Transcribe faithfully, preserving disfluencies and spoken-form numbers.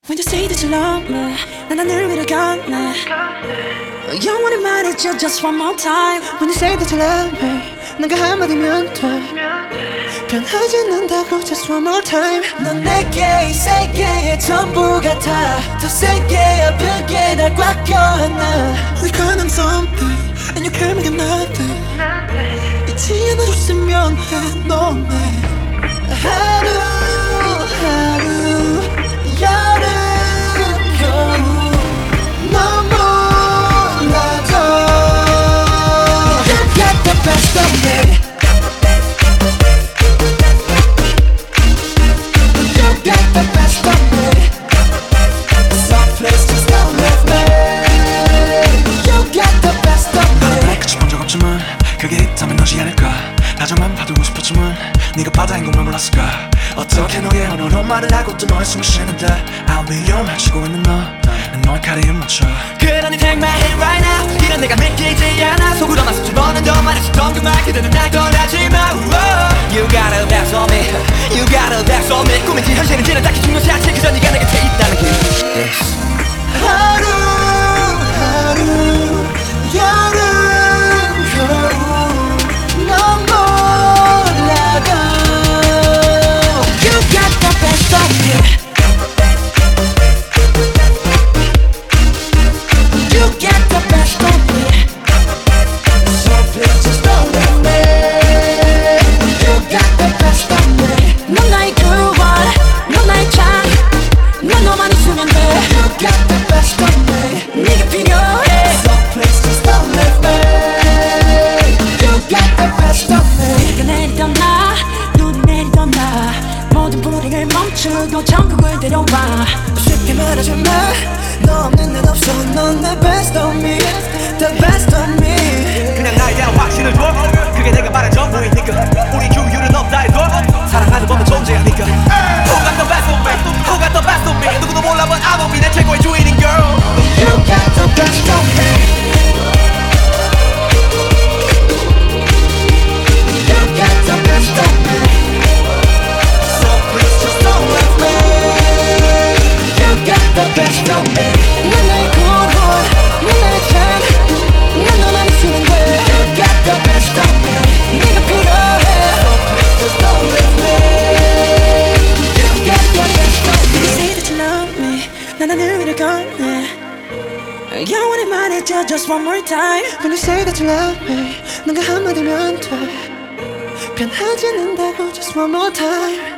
When you say that you love me, 난 하늘 위로 걷네. 영원히 말해줘 just one more time. When you say that you love me, 난 그 한마디면 돼. 변하지 않는다고 just one more time. 넌 내게 이 세계의 전부 같아. 더 세게 아프게 날 꽉 껴안아. We can't have something and you can't make it nothing. 잊지 않아줬으면 해 너네. 하루 하루 여름 겨울 넌 몰라도 You got the best of me. You got the best of me. Some place just don't leave me. You got the best of me. 날 끝이 본 적 없지만 그게 있다면 너지 않을까. 나중만 봐두고 싶었지만 네가 바다인 것만 몰랐을까. 어떻게 너의 언어로 말을 하고 또 너의 숨을 쉬는데 I'll be your man 치고 있는 너 난 너의 카드에 맞춰. 그러니 take my hand right now. 이런 내가 믿기지 않아. 속으로만 수줍어는 더 말했었던 그 말 그대는 날 떠나지 마. You got a back on me. You got a back on me. 꿈인지 현실인지는 딱히 중요치 않지. 그저 네가 내 곁에 있다는 게 yes. 하루 하루 여름 겨울 넌 몰라도 You got the best of me. You got the best of me. So please just don't leave me. You got the best of me. 넌 나의 good one, 넌 나의 참, 넌 너만 있으면 돼. You got the best of me. 네가 필요해. So please just don't leave me. You got the best of me. 비가 내리던 나, 눈이 내리던 나, 모든 불행을 멈추고 천국을 데려와. 쉽게 말하지 마. 너 없는 난 없어. 넌 내 best of me, the best of me. 그냥 나에 대한 확신을 줘. 그게 내가 말한 전부이니까. 우리 규율은 없다 해도 사랑하는 법은 존재하니까. Who got the best of me? Who got the best of me? 누구도 몰라 but I know me. 내 최고의 주인인 girl. You got the best of me. You got the best of me. So please just don't leave me. You got the best of me. 넌 나의 good one, 넌 나의 참, 난 너만 있으면 돼. You got the best of me. 네가 필요해. So please just don't leave me. You got the best of me. You say that you love me, 난 하늘 위로 걷네. 영원히 말해줘 just one more time. When you say that you love me, 난 그 한마디면 돼. 변하지 않는다고 just one more time.